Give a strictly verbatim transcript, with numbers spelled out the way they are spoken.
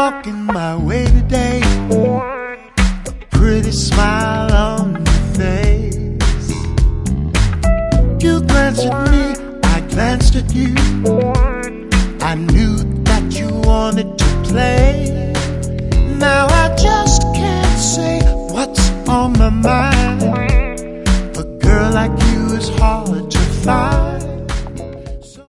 walking my way today, a pretty smile on your face. You glanced at me, I glanced at you. I knew that you wanted to play. Now I just can't say what's on my mind. A girl like you is hard to find.